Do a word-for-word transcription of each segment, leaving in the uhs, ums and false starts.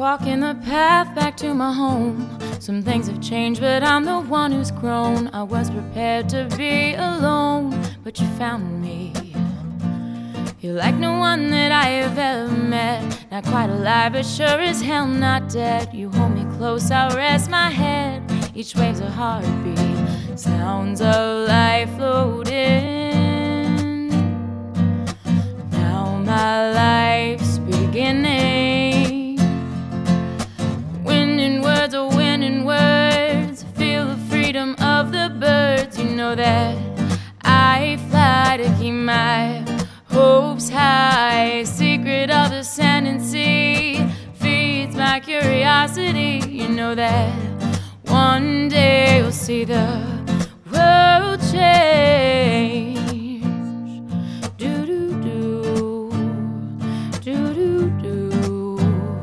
walking the path back to my home. Some things have changed, but I'm the one who's grown. I was prepared to be alone, but you found me. You're like no one that I have ever met. Not quite alive, but sure as hell not dead. You hold me close, I'll rest my head. Each wave's a heartbeat, sounds of life float in. Now my life's beginning. Winning words are winning words. Feel the freedom of the birds. You know that I fly to keep my hopes high. Secret of the sand and sea feeds my curiosity. You know that one day you'll see the world change. Do do do, do do do,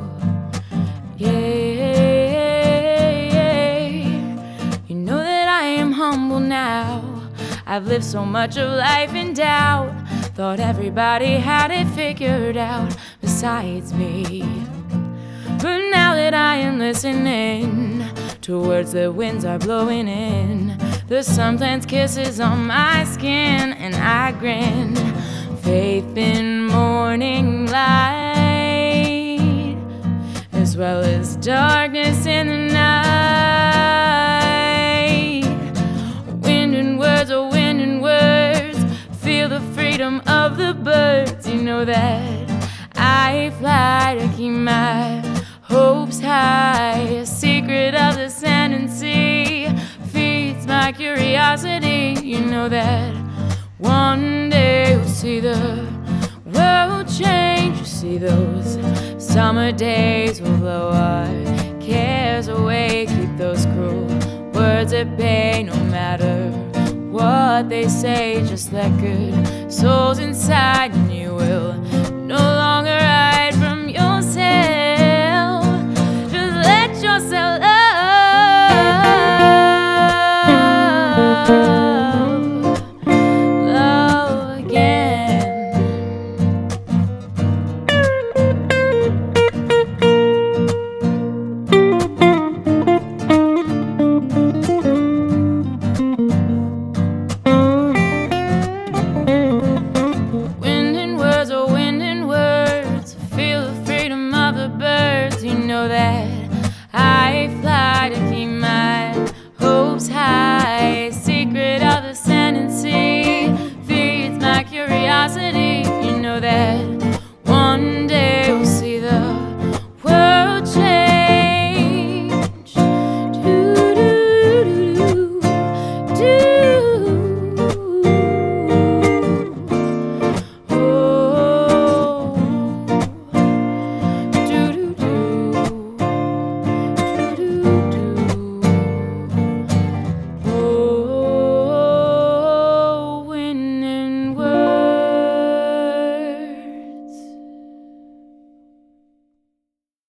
yeah. You know that I am humble now. I've lived so much of life in doubt. Thought everybody had it figured out besides me. But now that I am listening to words the winds are blowing in, the sun plants kisses on my skin and I grin. Faith in morning light, as well as darkness in the night. Wind and words are wind and words. Feel the freedom of the birds. You know that I fly to keep my hopes high. A secret of the sand and sea feeds my curiosity. You know that one day we'll see the world change. You see those summer days will blow our cares away. Keep those cruel words at bay. No matter what they say, just let good souls inside and you will